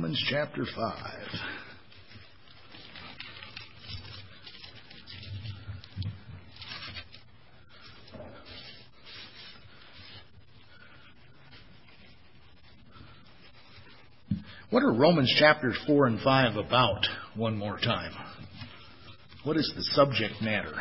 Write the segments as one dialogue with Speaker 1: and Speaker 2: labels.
Speaker 1: Romans chapter 5. What are Romans chapters 4 and 5 about, one more time? What is the subject matter?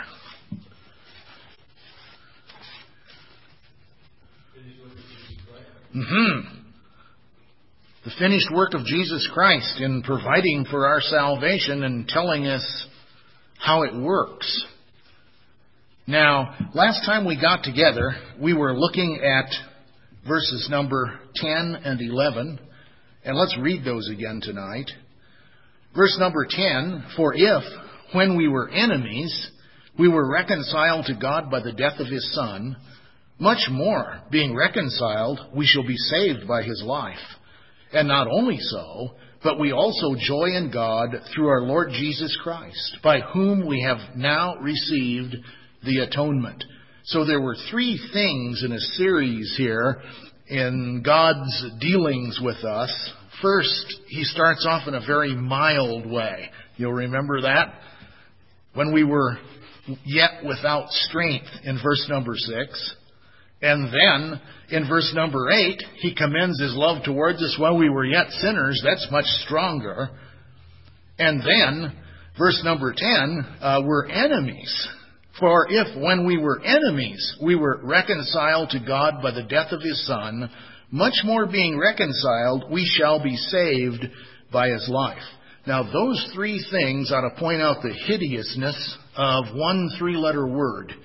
Speaker 1: The finished work of Jesus Christ in providing for our salvation and telling us how it works. Now, last time we got together, we were looking at verses number 10 and 11. And let's read those again tonight. Verse number 10, for if, when we were enemies, we were reconciled to God by the death of His Son, much more, being reconciled, we shall be saved by His life. And not only so, but we also joy in God through our Lord Jesus Christ, by whom we have now received the atonement. So there were three things in a series here in God's dealings with us. First, He starts off in a very mild way. You'll remember that? When we were yet without strength in verse number 6. And then, in verse number 8, He commends His love towards us while we were yet sinners. That's much stronger. And then, verse number 10, we're enemies. For if, when we were enemies, we were reconciled to God by the death of His Son, much more being reconciled, we shall be saved by His life. Now, those three things ought to point out the hideousness of one three-letter word.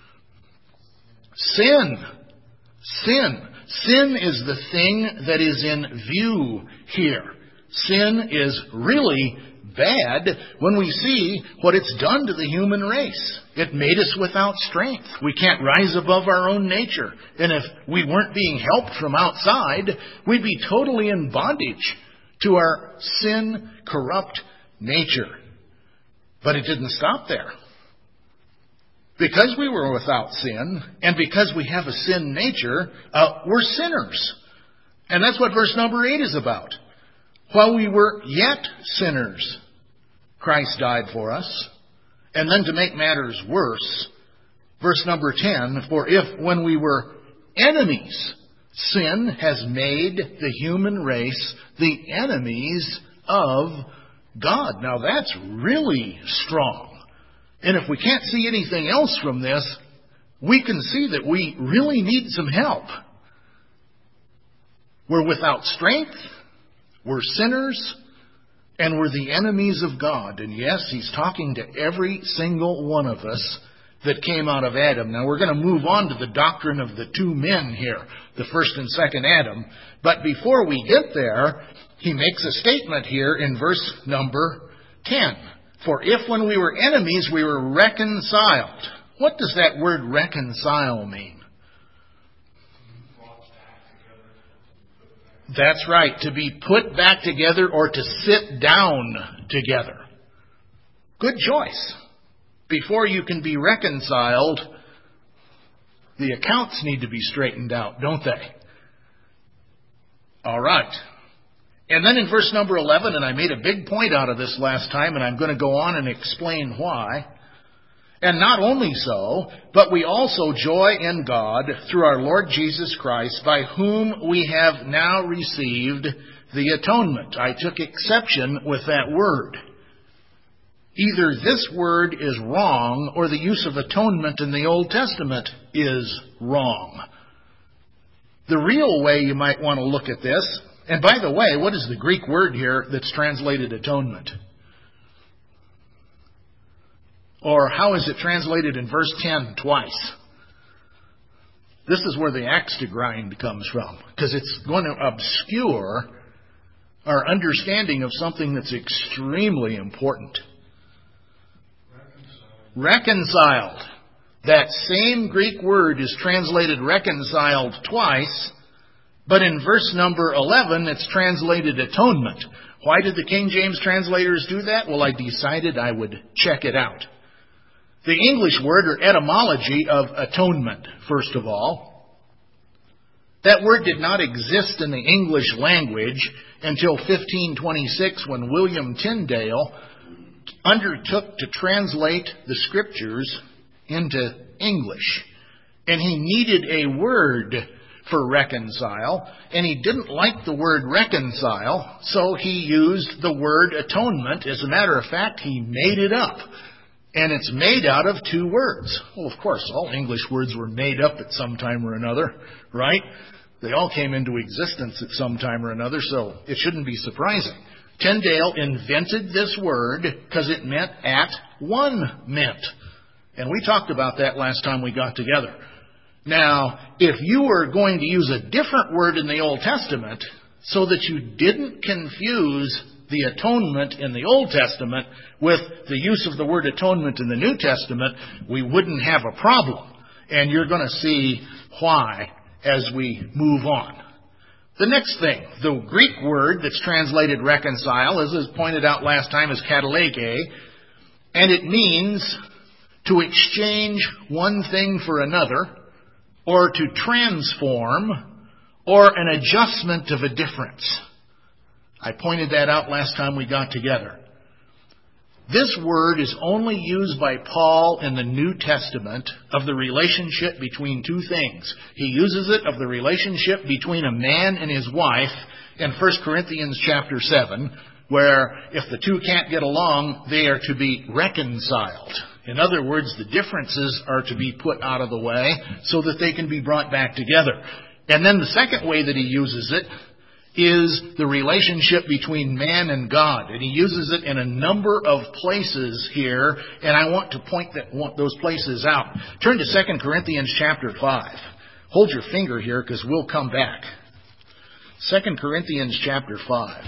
Speaker 1: Sin. Sin. Sin is the thing that is in view here. Sin is really bad when we see what it's done to the human race. It made us without strength. We can't rise above our own nature. And if we weren't being helped from outside, we'd be totally in bondage to our sin-corrupt nature. But it didn't stop there. Because we were without sin, and because we have a sin nature, we're sinners. And that's what verse number 8 is about. While we were yet sinners, Christ died for us. And then to make matters worse, verse number 10, for if when we were enemies, sin has made the human race the enemies of God. Now that's really strong. And if we can't see anything else from this, we can see that we really need some help. We're without strength. We're sinners, and we're the enemies of God. And yes, He's talking to every single one of us that came out of Adam. Now, we're going to move on to the doctrine of the two men here, the first and second Adam. But before we get there, He makes a statement here in verse number 10. For if when we were enemies, we were reconciled. What does that word reconcile mean? That's right, to be put back together or to sit down together. Good choice. Before you can be reconciled, the accounts need to be straightened out, don't they? All right. And then in verse number 11, and I made a big point out of this last time, and I'm going to go on and explain why. And not only so, but we also joy in God through our Lord Jesus Christ, by whom we have now received the atonement. I took exception with that word. Either this word is wrong, or the use of atonement in the Old Testament is wrong. The real way you might want to look at this, and by the way, what is the Greek word here that's translated atonement? Or how is it translated in verse 10 twice? This is where the axe to grind comes from, because it's going to obscure our understanding of something that's extremely important. Reconciled. That same Greek word is translated reconciled twice, but in verse number 11 it's translated atonement. Why did the King James translators do that? Well, I decided I would check it out. The English word or etymology of atonement, first of all. That word did not exist in the English language until 1526, when William Tyndale undertook to translate the Scriptures into English. And he needed a word for reconcile, and he didn't like the word reconcile, so he used the word atonement. As a matter of fact, he made it up. And it's made out of two words. Well, of course, all English words were made up at some time or another, right? They all came into existence at some time or another, so it shouldn't be surprising. Tyndale invented this word because it meant at one meant. And we talked about that last time we got together. Now, if you were going to use a different word in the Old Testament so that you didn't confuse the atonement in the Old Testament with the use of the word atonement in the New Testament, we wouldn't have a problem. And you're going to see why as we move on. The next thing, the Greek word that's translated reconcile, as is pointed out last time, is katalege, and it means to exchange one thing for another, or to transform, or an adjustment of a difference. I pointed that out last time we got together. This word is only used by Paul in the New Testament of the relationship between two things. He uses it of the relationship between a man and his wife in 1 Corinthians chapter 7, where if the two can't get along, they are to be reconciled. In other words, the differences are to be put out of the way so that they can be brought back together. And then the second way that he uses it is the relationship between man and God. And he uses it in a number of places here, and I want to point those places out. Turn to 2 Corinthians chapter 5. Hold your finger here because we'll come back. 2 Corinthians chapter 5.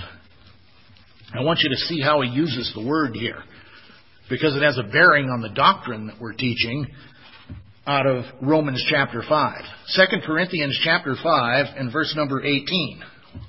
Speaker 1: I want you to see how he uses the word here, because it has a bearing on the doctrine that we're teaching out of Romans chapter 5. 2 Corinthians chapter 5 and verse number 18.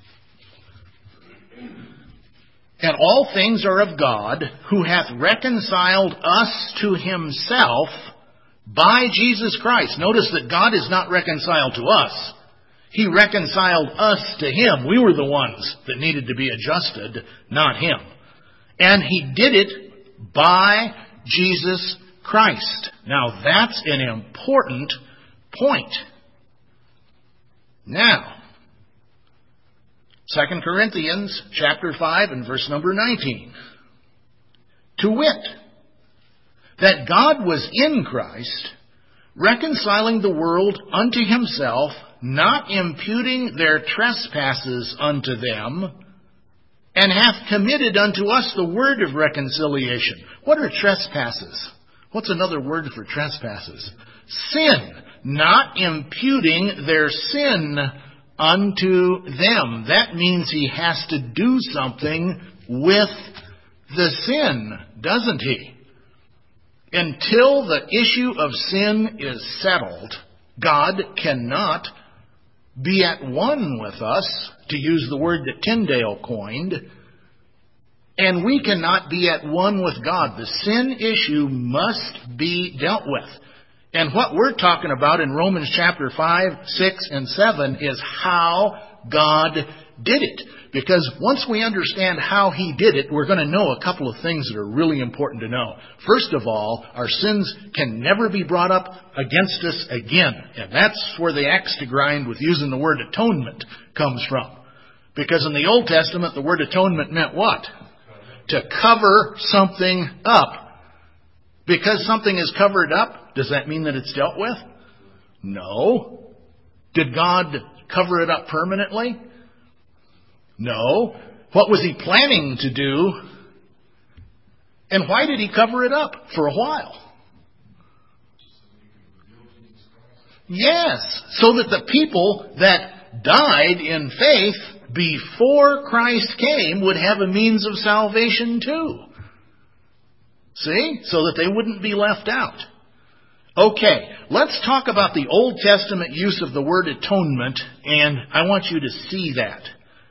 Speaker 1: And all things are of God, who hath reconciled us to himself by Jesus Christ. Notice that God is not reconciled to us. He reconciled us to him. We were the ones that needed to be adjusted, not him. And he did it by Jesus Christ. Now that's an important point. Now, 2 Corinthians chapter 5 and verse number 19. To wit, that God was in Christ, reconciling the world unto himself, not imputing their trespasses unto them, and hath committed unto us the word of reconciliation. What are trespasses? What's another word for trespasses? Sin. Not imputing their sin unto them. That means he has to do something with the sin, doesn't he? Until the issue of sin is settled, God cannot be at one with us, to use the word that Tyndale coined, and we cannot be at one with God. The sin issue must be dealt with. And what we're talking about in Romans chapter 5, 6, and 7 is how God did it. Because once we understand how he did it, we're going to know a couple of things that are really important to know. First of all, our sins can never be brought up against us again. And that's where the axe to grind with using the word atonement comes from. Because in the Old Testament, the word atonement meant what? To cover something up. Because something is covered up, does that mean that it's dealt with? No. Did God cover it up permanently? No. What was he planning to do? And why did he cover it up for a while? Yes, so that the people that died in faith before Christ came would have a means of salvation too. See? So that they wouldn't be left out. Okay, let's talk about the Old Testament use of the word atonement, and I want you to see that.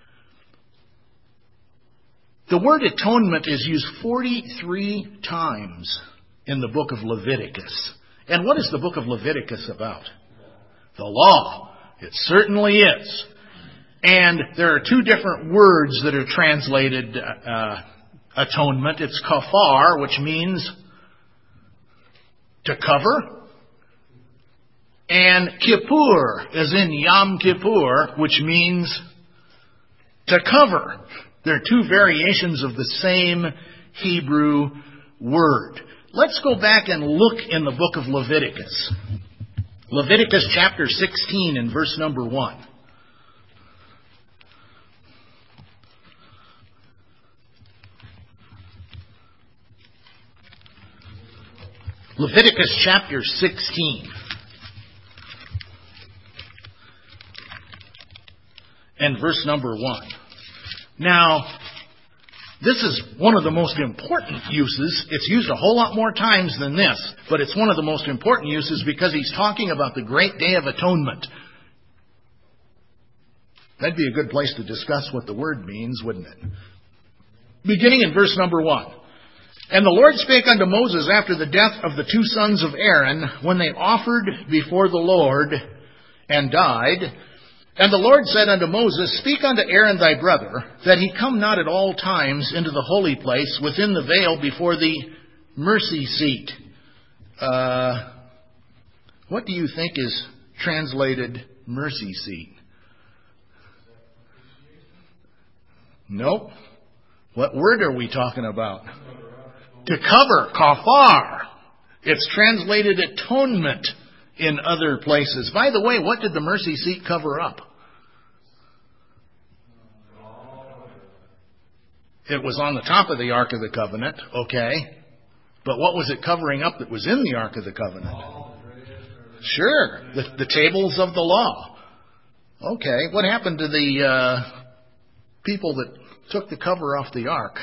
Speaker 1: The word atonement is used 43 times in the book of Leviticus. And what is the book of Leviticus about? The law. It certainly is. And there are two different words that are translated atonement. It's kafar, which means to cover, and kippur, as in Yom Kippur, which means to cover. There are two variations of the same Hebrew word. Let's go back and look in the book of Leviticus. Leviticus chapter 16 and verse number 1. Leviticus chapter 16. And verse number 1. Now, this is one of the most important uses. It's used a whole lot more times than this, but it's one of the most important uses because he's talking about the great day of atonement. That'd be a good place to discuss what the word means, wouldn't it? Beginning in verse number 1. And the Lord spake unto Moses after the death of the two sons of Aaron, when they offered before the Lord and died. And the Lord said unto Moses, Speak unto Aaron thy brother, that he come not at all times into the holy place within the veil before the mercy seat. What do you think is translated mercy seat? Nope. What word are we talking about? To cover, kafar. It's translated atonement in other places. By the way, what did the mercy seat cover up? It was on the top of the Ark of the Covenant, okay. But what was it covering up that was in the Ark of the Covenant? Sure, the tables of the law. Okay, what happened to the people that took the cover off the Ark?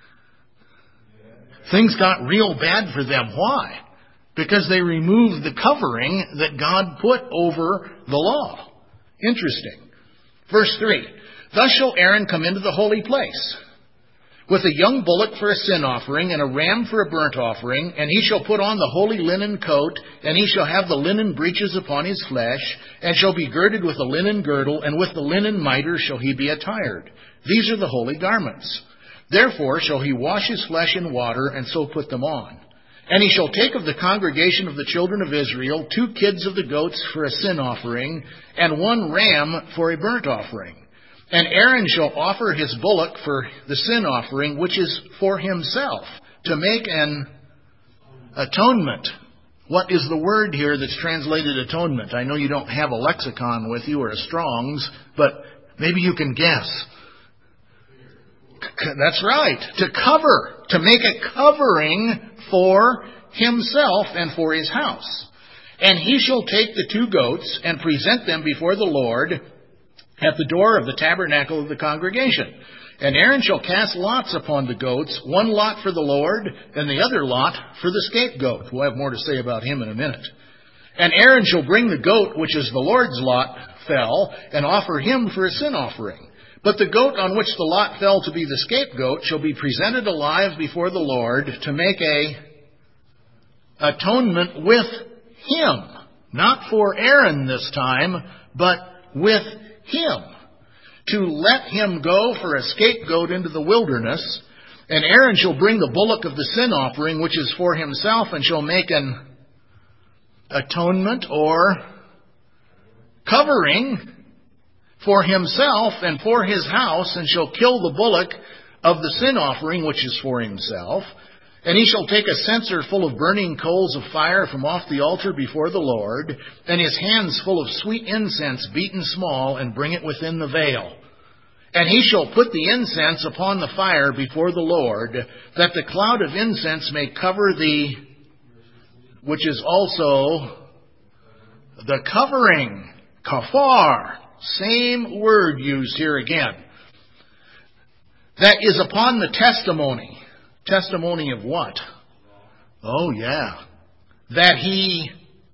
Speaker 1: Things got real bad for them. Why? Because they removed the covering that God put over the law. Interesting. Verse 3. Thus shall Aaron come into the holy place, with a young bullock for a sin offering, and a ram for a burnt offering, and he shall put on the holy linen coat, and he shall have the linen breeches upon his flesh, and shall be girded with a linen girdle, and with the linen mitre shall he be attired. These are the holy garments. Therefore shall he wash his flesh in water, and so put them on. And he shall take of the congregation of the children of Israel 2 kids of the goats for a sin offering, and 1 ram for a burnt offering. And Aaron shall offer his bullock for the sin offering, which is for himself, to make an atonement. What is the word here that's translated atonement? I know you don't have a lexicon with you or a Strong's, but maybe you can guess. That's right. To cover. To make a covering for himself and for his house. And he shall take the 2 goats and present them before the Lord at the door of the tabernacle of the congregation. And Aaron shall cast lots upon the goats, 1 lot for the Lord, and the other lot for the scapegoat. We'll have more to say about him in a minute. And Aaron shall bring the goat, which is the Lord's lot, fell, and offer him for a sin offering. But the goat on which the lot fell to be the scapegoat shall be presented alive before the Lord to make a atonement with him. Not for Aaron this time, but with him. To let him go for a scapegoat into the wilderness. And Aaron shall bring the bullock of the sin offering, which is for himself, and shall make an atonement or covering for himself and for his house, and shall kill the bullock of the sin offering, which is for himself. And he shall take a censer full of burning coals of fire from off the altar before the Lord, and his hands full of sweet incense beaten small, and bring it within the veil. And he shall put the incense upon the fire before the Lord, that the cloud of incense may cover the, which is also the covering, kafar. Same word used here again. That is upon the testimony. Testimony of what? Oh, yeah. That he...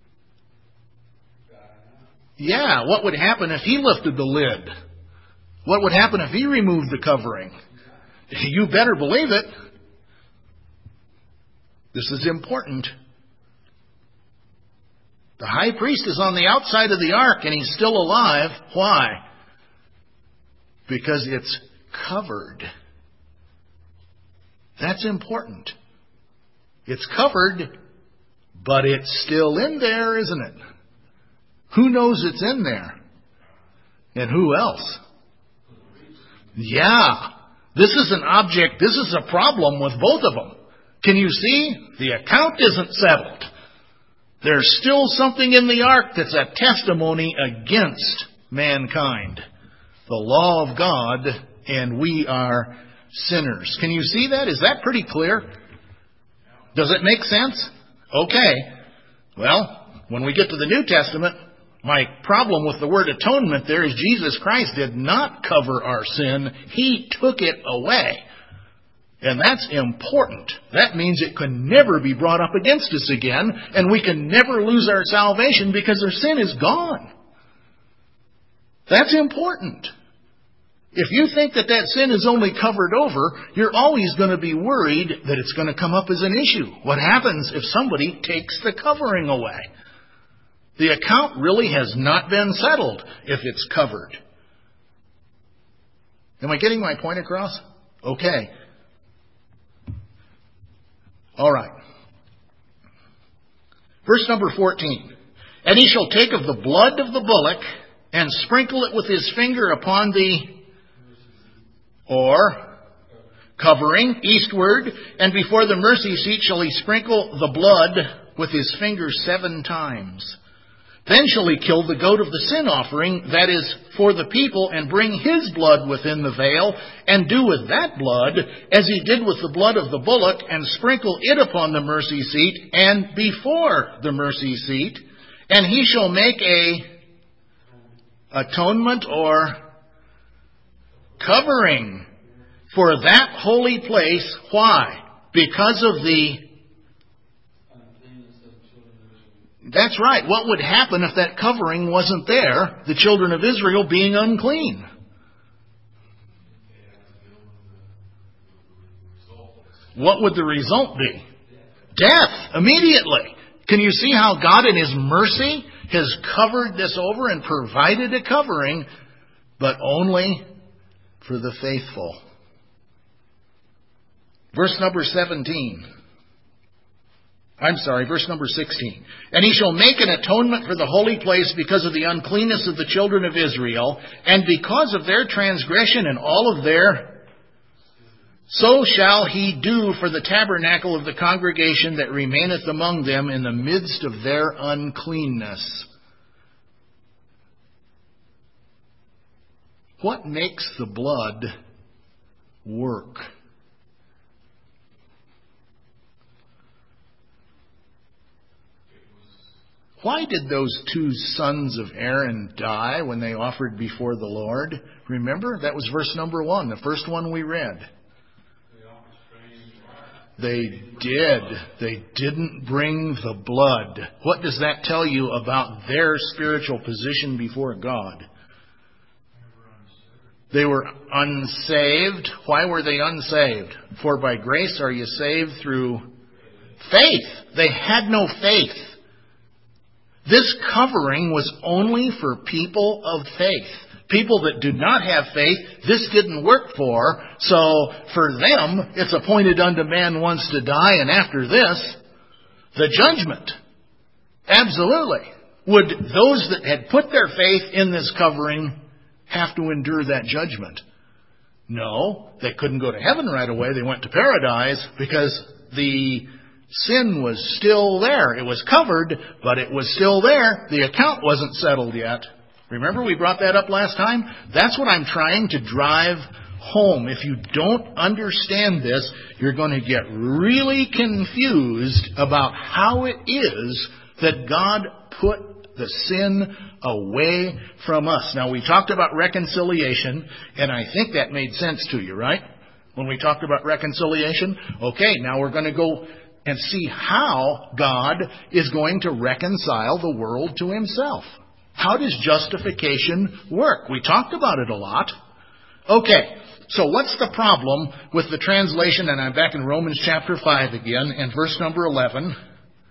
Speaker 1: Yeah, what would happen if he lifted the lid? What would happen if he removed the covering? You better believe it. This is important. The high priest is on the outside of the ark and he's still alive. Why? Because it's covered. That's important. It's covered, but it's still in there, isn't it? Who knows it's in there? And who else? Yeah. This is an object, this is a problem with both of them. Can you see? The account isn't settled. There's still something in the ark that's a testimony against mankind. The law of God, and we are sinners. Can you see that? Is that pretty clear? Does it make sense? Okay. Well, when we get to the New Testament, my problem with the word atonement there is Jesus Christ did not cover our sin. He took it away. And that's important. That means it can never be brought up against us again, and we can never lose our salvation because our sin is gone. That's important. If you think that sin is only covered over, you're always going to be worried that it's going to come up as an issue. What happens if somebody takes the covering away? The account really has not been settled if it's covered. Am I getting my point across? Okay. All right. Verse number 14. And he shall take of the blood of the bullock and sprinkle it with his finger upon the covering eastward, and before the mercy seat shall he sprinkle the blood with his finger 7 times. Then shall he kill the goat of the sin offering, that is, for the people, and bring his blood within the veil, and do with that blood as he did with the blood of the bullock, and sprinkle it upon the mercy seat, and before the mercy seat. And he shall make a atonement or covering for that holy place. Why? Because of That's right. What would happen if that covering wasn't there? The children of Israel being unclean. What would the result be? Death, immediately. Can you see how God in His mercy has covered this over and provided a covering, but only for the faithful? Verse number 16. And he shall make an atonement for the holy place because of the uncleanness of the children of Israel, and because of their transgression and all of their... So shall he do for the tabernacle of the congregation that remaineth among them in the midst of their uncleanness. What makes the blood work? Why did those 2 sons of Aaron die when they offered before the Lord? Remember, that was verse number 1, the first one we read. They did. They didn't bring the blood. What does that tell you about their spiritual position before God? They were unsaved. Why were they unsaved? For by grace are you saved through faith. They had no faith. This covering was only for people of faith. People that do not have faith, this didn't work for. So for them, it's appointed unto man once to die, and after this, the judgment. Absolutely. Would those that had put their faith in this covering have to endure that judgment? No, they couldn't go to heaven right away. They went to paradise because the sin was still there. It was covered, but it was still there. The account wasn't settled yet. Remember, we brought that up last time? That's what I'm trying to drive home. If you don't understand this, you're going to get really confused about how it is that God put the sin away from us. Now, we talked about reconciliation, and I think that made sense to you, right? When we talked about reconciliation? Okay, now we're going to go and see how God is going to reconcile the world to Himself. How does justification work? We talked about it a lot. Okay, so what's the problem with the translation? And I'm back in Romans chapter 5 again, and verse number 11.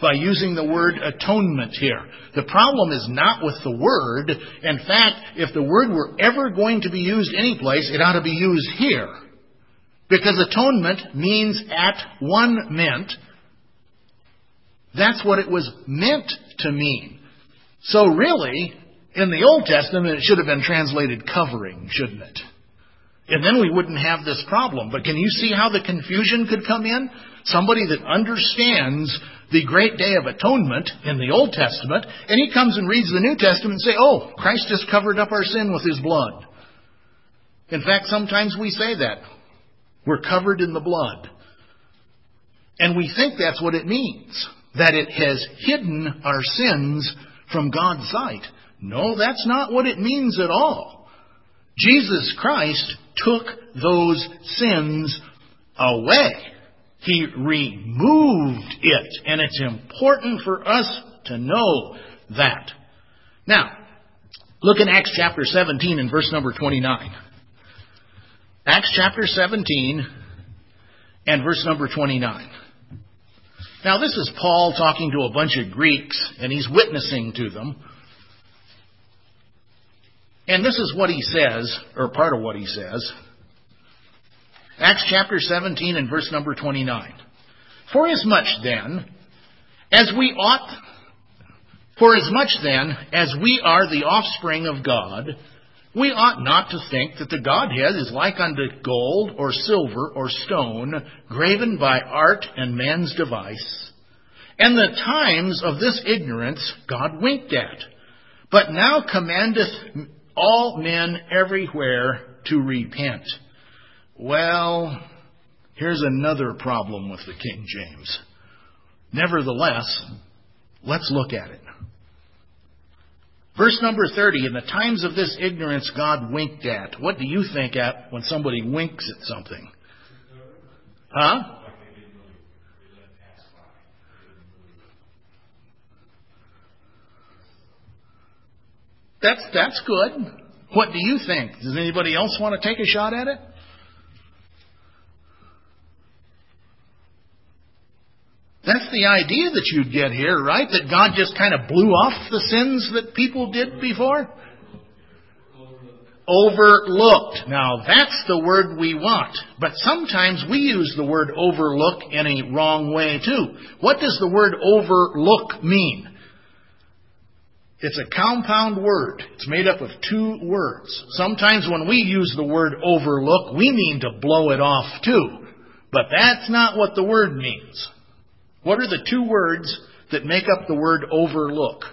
Speaker 1: by using the word atonement here. The problem is not with the word. In fact, if the word were ever going to be used anyplace, it ought to be used here. Because atonement means at one meant. That's what it was meant to mean. So really, in the Old Testament, it should have been translated covering, shouldn't it? And then we wouldn't have this problem. But can you see how the confusion could come in? Somebody that understands the great day of atonement in the Old Testament, and he comes and reads the New Testament and say, oh, Christ just covered up our sin with His blood. In fact, sometimes we say that. We're covered in the blood. And we think that's what it means. That it has hidden our sins from God's sight. No, that's not what it means at all. Jesus Christ took those sins away. He removed it. And it's important for us to know that. Now, look in Acts chapter 17 and verse number 29. Acts chapter 17 and verse number 29. Now, this is Paul talking to a bunch of Greeks, and he's witnessing to them. And this is what he says, or part of what he says. Acts chapter 17 and verse number 29. Forasmuch then as we are the offspring of God, we ought not to think that the Godhead is like unto gold or silver or stone, graven by art and man's device. And the times of this ignorance God winked at, but now commandeth all men everywhere to repent. Well, here's another problem with the King James. Nevertheless, let's look at it. Verse number 30, in the times of this ignorance God winked at. What do you think at when somebody winks at something? Huh? That's good. What do you think? Does anybody else want to take a shot at it? That's the idea that you'd get here, right? That God just kind of blew off the sins that people did before? Overlooked. Now, that's the word we want. But sometimes we use the word overlook in a wrong way, too. What does the word overlook mean? It's a compound word. It's made up of two words. Sometimes when we use the word overlook, we mean to blow it off, too. But that's not what the word means. What are the two words that make up the word overlook?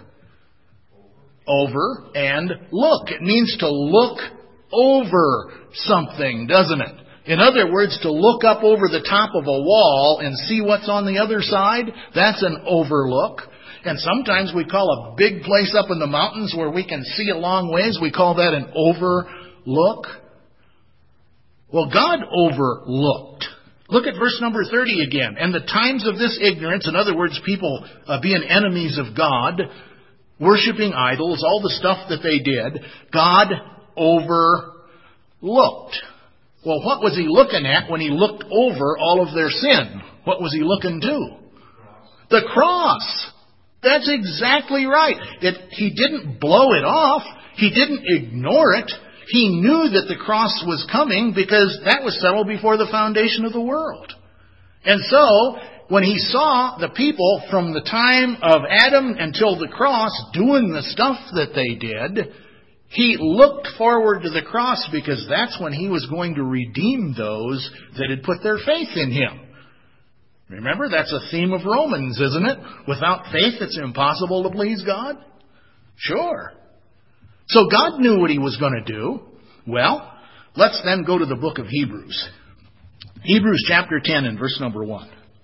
Speaker 1: Over and look. It means to look over something, doesn't it? In other words, to look up over the top of a wall and see what's on the other side, that's an overlook. And sometimes we call a big place up in the mountains where we can see a long ways, we call that an overlook. Well, God overlooked. Look at verse number 30 again. And the times of this ignorance, in other words, people being enemies of God, worshiping idols, all the stuff that they did, God overlooked. Well, what was He looking at when He looked over all of their sin? What was He looking to? The cross. That's exactly right. He didn't blow it off. He didn't ignore it. He knew that the cross was coming because that was settled before the foundation of the world. And so, when He saw the people from the time of Adam until the cross doing the stuff that they did, He looked forward to the cross because that's when He was going to redeem those that had put their faith in Him. Remember, that's a theme of Romans, isn't it? Without faith, it's impossible to please God. Sure. So God knew what He was going to do. Well, let's then go to the book of Hebrews. Hebrews chapter 10 and verse number 1.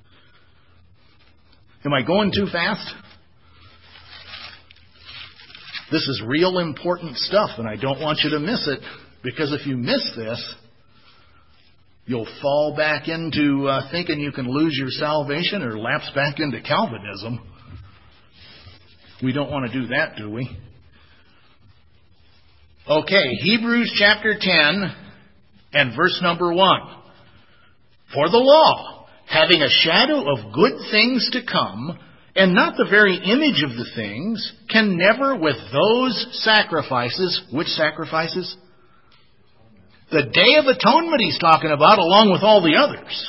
Speaker 1: Am I going too fast? This is real important stuff, and I don't want you to miss it, because if you miss this, you'll fall back into thinking you can lose your salvation or lapse back into Calvinism. We don't want to do that, do we? Okay, Hebrews chapter 10 and verse number 1. For the law, having a shadow of good things to come, and not the very image of the things, can never with those sacrifices, which sacrifices? The Day of Atonement he's talking about, along with all the others.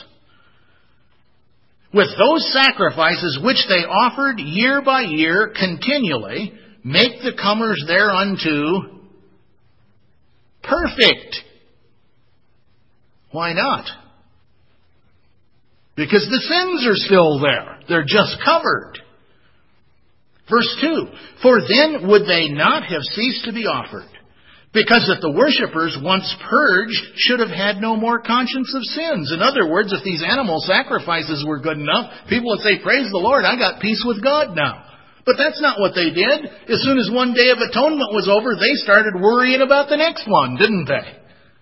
Speaker 1: With those sacrifices which they offered year by year continually, make the comers thereunto perfect. Why not? Because the sins are still there. They're just covered. Verse 2, for then would they not have ceased to be offered, because that the worshippers, once purged, should have had no more conscience of sins. In other words, if these animal sacrifices were good enough, people would say, praise the Lord, I got peace with God now. But that's not what they did. As soon as one Day of Atonement was over, they started worrying about the next one, didn't they?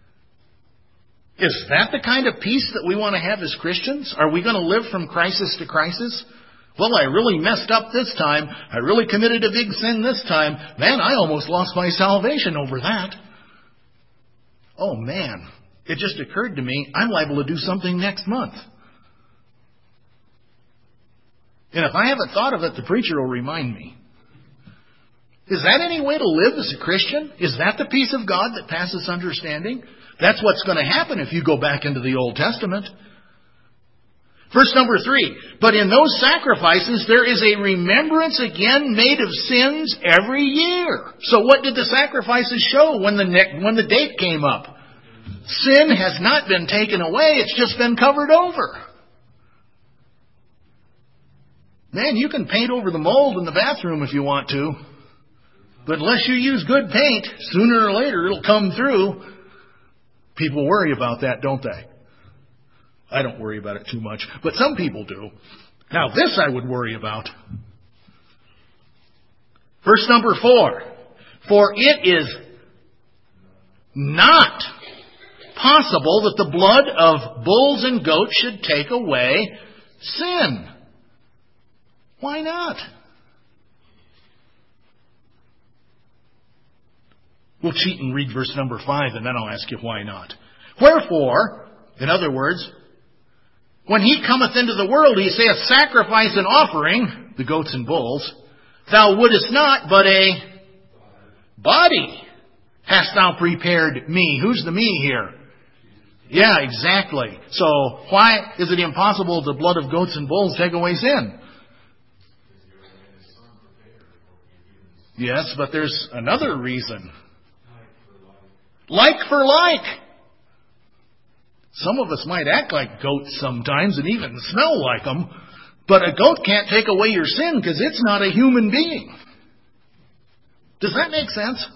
Speaker 1: Is that the kind of peace that we want to have as Christians? Are we going to live from crisis to crisis? Well, I really messed up this time. I really committed a big sin this time. Man, I almost lost my salvation over that. Oh man, it just occurred to me, I'm liable to do something next month. And if I haven't thought of it, the preacher will remind me. Is that any way to live as a Christian? Is that the peace of God that passes understanding? That's what's going to happen if you go back into the Old Testament. Verse number 3, but in those sacrifices there is a remembrance again made of sins every year. So what did the sacrifices show when the date came up? Sin has not been taken away, it's just been covered over. Man, you can paint over the mold in the bathroom if you want to. But unless you use good paint, sooner or later it'll come through. People worry about that, don't they? I don't worry about it too much, but some people do. Now this I would worry about. Verse number 4. For it is not possible that the blood of bulls and goats should take away sin. Why not? We'll cheat and read verse number 5, and then I'll ask you why not. Wherefore, in other words, when he cometh into the world, he saith, sacrifice and offering, the goats and bulls, thou wouldest not, but a body hast thou prepared me. Who's the me here? Yeah, exactly. So why is it impossible the blood of goats and bulls take away sin? Yes, but there's another reason. Like for like. Some of us might act like goats sometimes and even smell like them, but a goat can't take away your sin because it's not a human being. Does that make sense?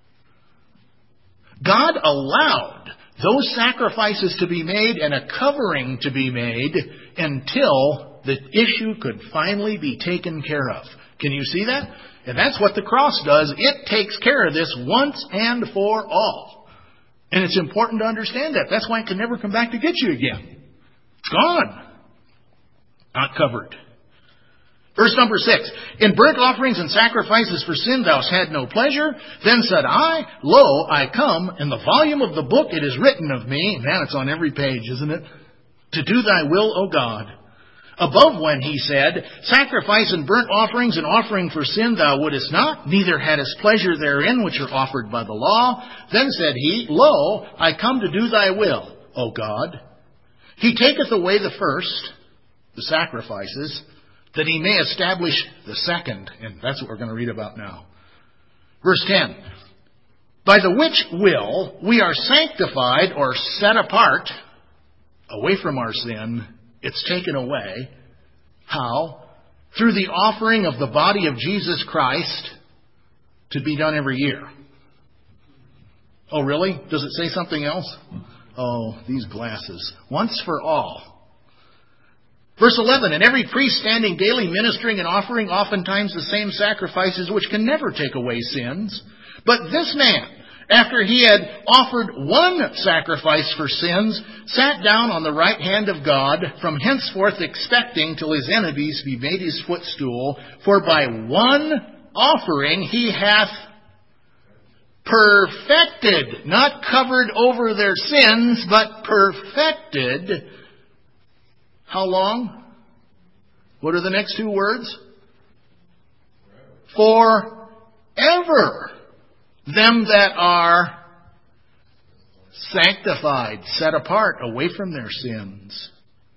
Speaker 1: God allowed those sacrifices to be made and a covering to be made until the issue could finally be taken care of. Can you see that? And that's what the cross does. It takes care of this once and for all. And it's important to understand that. That's why it can never come back to get you again. It's gone. Not covered. Verse number 6. In burnt offerings and sacrifices for sin thou hast had no pleasure. Then said I, Lo, I come. In the volume of the book it is written of me. Man, it's on every page, isn't it? To do thy will, O God. Above when he said, sacrifice and burnt offerings and offering for sin thou wouldest not, neither hadst pleasure therein which are offered by the law. Then said he, Lo, I come to do thy will, O God. He taketh away the first, the sacrifices, that he may establish the second. And that's what we're going to read about now. Verse 10. By the which will we are sanctified or set apart, away from our sin. It's taken away. How? Through the offering of the body of Jesus Christ to be done every year. Oh, really? Does it say something else? Oh, these glasses. Once for all. Verse 11, and every priest standing daily ministering and offering oftentimes the same sacrifices which can never take away sins. But this man, after he had offered one sacrifice for sins, sat down on the right hand of God, from henceforth expecting till his enemies be made his footstool. For by one offering he hath perfected, not covered over their sins, but perfected. How long? What are the next two words? forever them that are sanctified, set apart, away from their sins.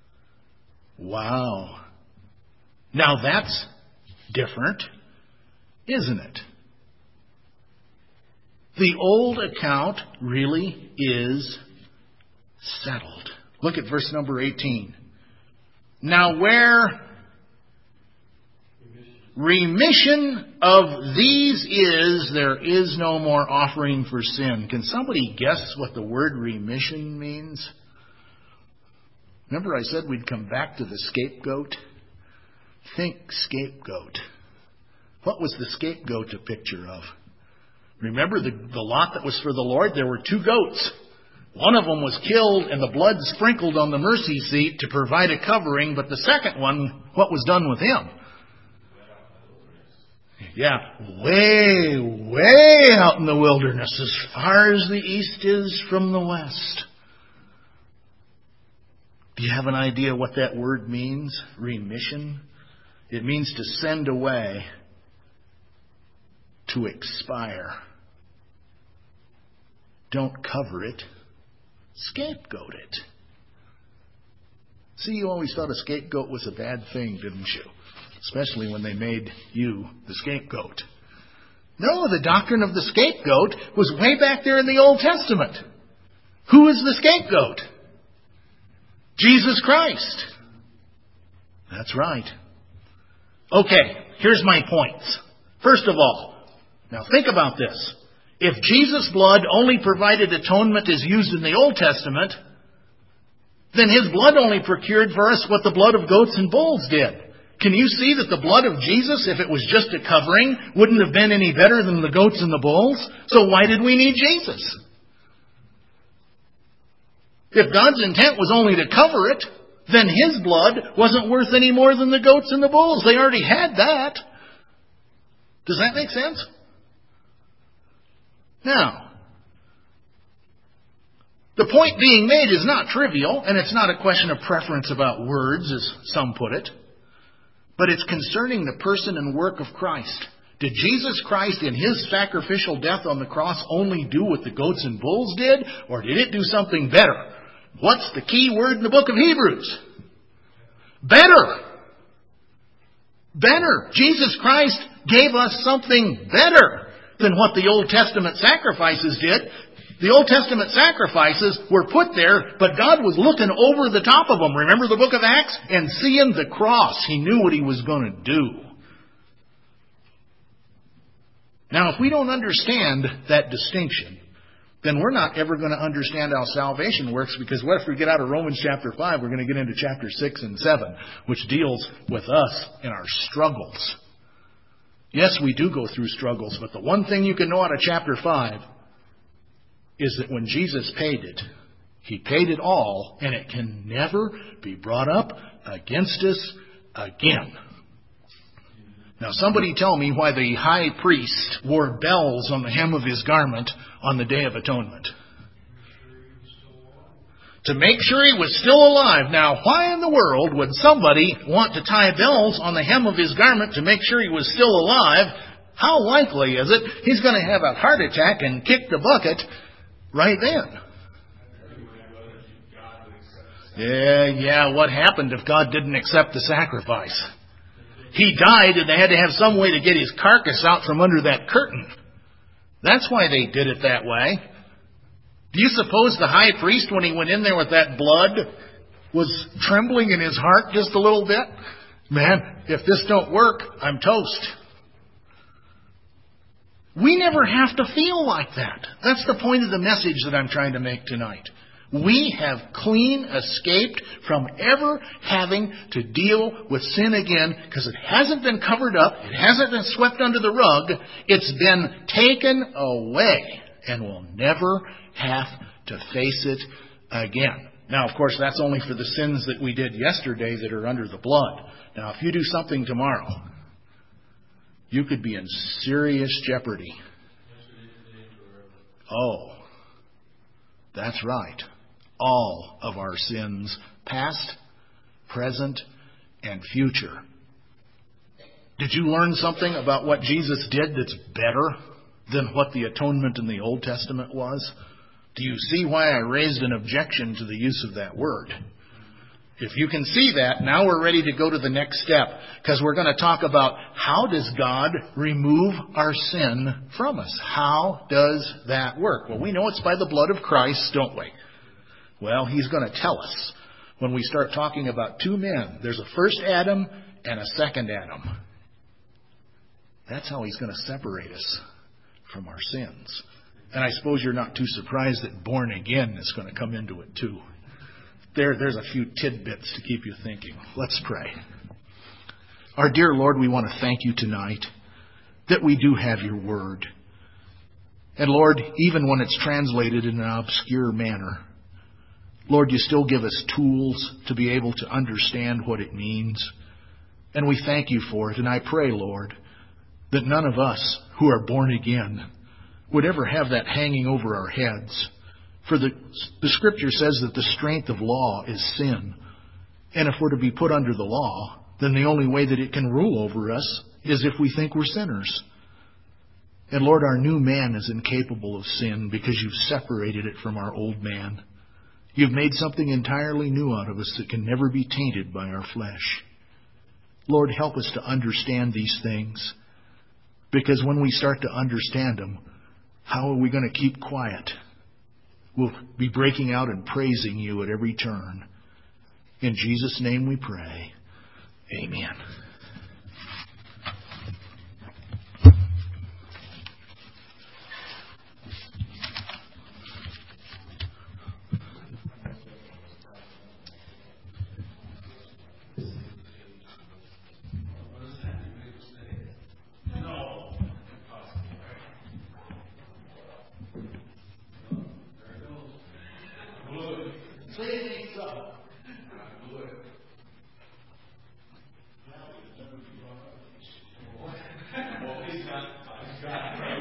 Speaker 1: Wow. Now that's different, isn't it? The old account really is settled. Look at verse number 18. Now where remission of these is, there is no more offering for sin. Can somebody guess what the word remission means? Remember I said we'd come back to the scapegoat? Think scapegoat. What was the scapegoat a picture of? Remember the lot that was for the Lord? There were two goats. One of them was killed and the blood sprinkled on the mercy seat to provide a covering, but the second one, what was done with him? Yeah, way out in the wilderness, as far as the east is from the west. Do you have an idea what that word means? Remission? It means to send away, to expire. Don't cover it. Scapegoat it. See, you always thought a scapegoat was a bad thing, didn't you? Especially when they made you the scapegoat. No, the doctrine of the scapegoat was way back there in the Old Testament. Who is the scapegoat? Jesus Christ. That's right. Okay, here's my points. First of all, now think about this. If Jesus' blood only provided atonement as used in the Old Testament, then His blood only procured for us what the blood of goats and bulls did. Can you see that the blood of Jesus, if it was just a covering, wouldn't have been any better than the goats and the bulls? So why did we need Jesus? If God's intent was only to cover it, then His blood wasn't worth any more than the goats and the bulls. They already had that. Does that make sense? Now, the point being made is not trivial, and it's not a question of preference about words, as some put it, but it's concerning the person and work of Christ. Did Jesus Christ in His sacrificial death on the cross only do what the goats and bulls did, or did it do something better? What's the key word in the book of Hebrews? Better. Better. Jesus Christ gave us something better than what the Old Testament sacrifices did. The Old Testament sacrifices were put there, but God was looking over the top of them. Remember the book of Acts? And seeing the cross, He knew what He was going to do. Now, if we don't understand that distinction, then we're not ever going to understand how salvation works, because what if we get out of Romans chapter 5, we're going to get into chapter 6 and 7, which deals with us and our struggles. Yes, we do go through struggles, but the one thing you can know out of chapter 5 is that when Jesus paid it, He paid it all, and it can never be brought up against us again. Now, somebody tell me why the high priest wore bells on the hem of his garment on the Day of Atonement. To make sure he was still alive. Now, why in the world would somebody want to tie bells on the hem of his garment to make sure he was still alive? How likely is it he's going to have a heart attack and kick the bucket right then? Yeah, what happened if God didn't accept the sacrifice? He died and they had to have some way to get his carcass out from under that curtain. That's why they did it that way. Do you suppose the high priest, when he went in there with that blood, was trembling in his heart just a little bit? Man, if this don't work, I'm toast. We never have to feel like that. That's the point of the message that I'm trying to make tonight. We have clean escaped from ever having to deal with sin again, because it hasn't been covered up, it hasn't been swept under the rug, it's been taken away, and we'll never have to face it again. Now, of course, that's only for the sins that we did yesterday that are under the blood. Now, if you do something tomorrow, you could be in serious jeopardy. Oh, that's right. All of our sins, past, present, and future. Did you learn something about what Jesus did that's better than what the atonement in the Old Testament was? Do you see why I raised an objection to the use of that word? If you can see that, now we're ready to go to the next step, because we're going to talk about how does God remove our sin from us? How does that work? Well, we know it's by the blood of Christ, don't we? Well, He's going to tell us when we start talking about two men. There's a first Adam and a second Adam. That's how He's going to separate us from our sins. And I suppose you're not too surprised that born again is going to come into it too. There's a few tidbits to keep you thinking. Let's pray. Our dear Lord, we want to thank You tonight that we do have Your Word. And Lord, even when it's translated in an obscure manner, Lord, You still give us tools to be able to understand what it means. And we thank You for it. And I pray, Lord, that none of us who are born again would ever have that hanging over our heads. For the Scripture says that the strength of law is sin. And if we're to be put under the law, then the only way that it can rule over us is if we think we're sinners. And Lord, our new man is incapable of sin because You've separated it from our old man. You've made something entirely new out of us that can never be tainted by our flesh. Lord, help us to understand these things, because when we start to understand them, how are we going to keep quiet? We'll be breaking out and praising You at every turn. In Jesus' name we pray. Amen. Well, he's got